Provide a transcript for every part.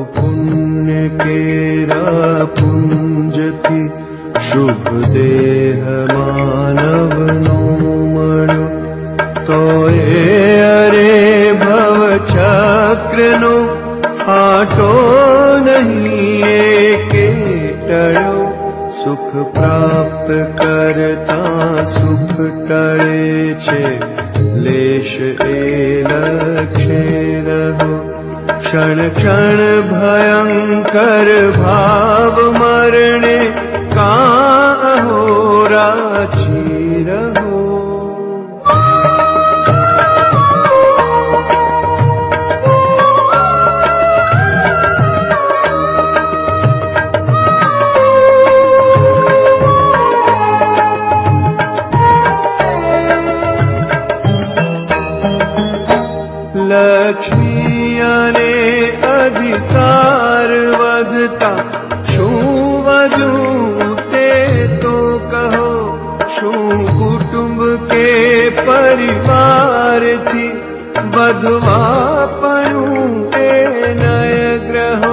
पुण्य केरा पुंज थी, शुभ देह मानव नो मळ्यो। तो अरे भव चक्र नो आटो नहीं एके टळ्यो। सुख प्राप्त करता सुख टळे छे, लेश ए लक्ष्य रहो। क्षण क्षण भयंकर भाव मरणे, का अहोराची रहो। लक्ष्मी अने अधिकार वधता, शू वधू ते तो कहो। शू कुटुंब के परिवार थी, वधवा पणु ए नय ग्रहो।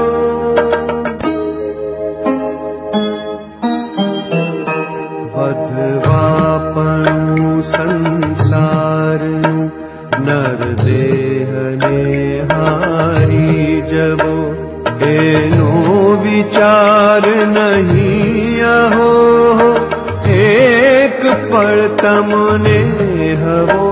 वधवा पणु संसार नर देह ने हारी जबो। एनो विचार नहीं अहो, एक पल तमने हवो।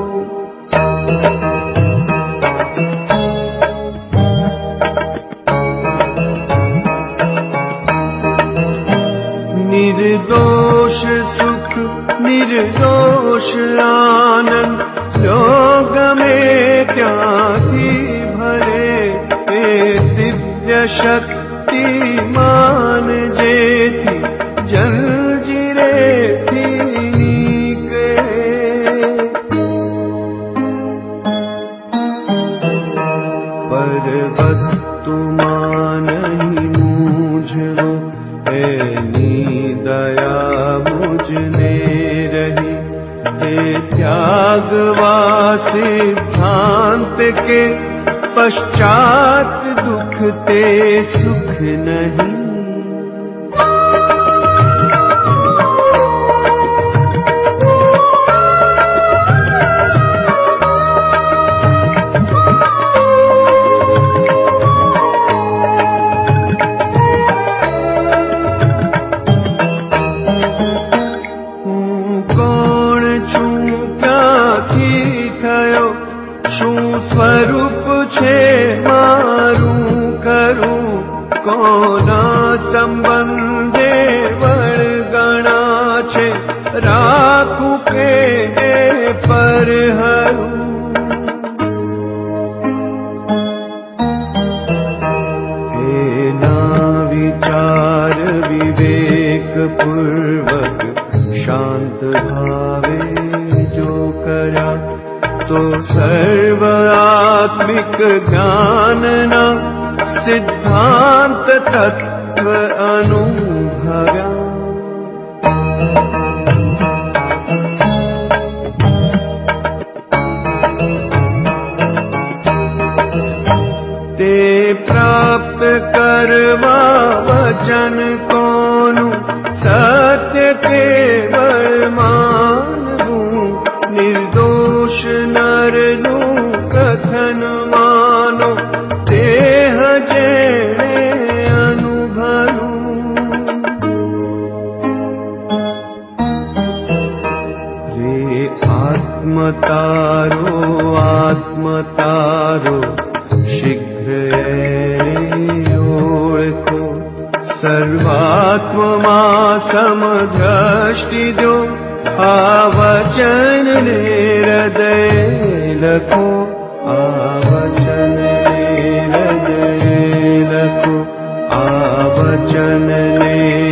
निर्दोष सुख निर्दोष आनंद, योग में त्यागी भरे। हे दिव्य शक्ति मान जेथी, जंजीरे थी नीके। पर वस्तु मान ही मूझो, ऐनी दया मुझने रही। हे त्यागवा सिद्धांत के, पश्चात दुख ते सुख नहीं। स्वरूप छे मारू करू, कोना संबंधे वळगणा छे। राखू के पर हरू, एना विचार विवेक पूर्वक शांत भावे जो करा। तो सर्व आत्मिक ज्ञानना, सिद्धांत तत्व अनुभव्या। ते प्राप्त करवा वचन कोनु, सत्य केवल मानवू। निर्दोष नरनु कथन मानो, देह जेणे अनुभवू। रे आत्मतारो आत्मतारो, शीघ्र ओळखो। सर्वात्मा समदृष्टि दो, आ वचन ने हृदय लखो। आ वचन ने हृदय लखो, आ वचन ने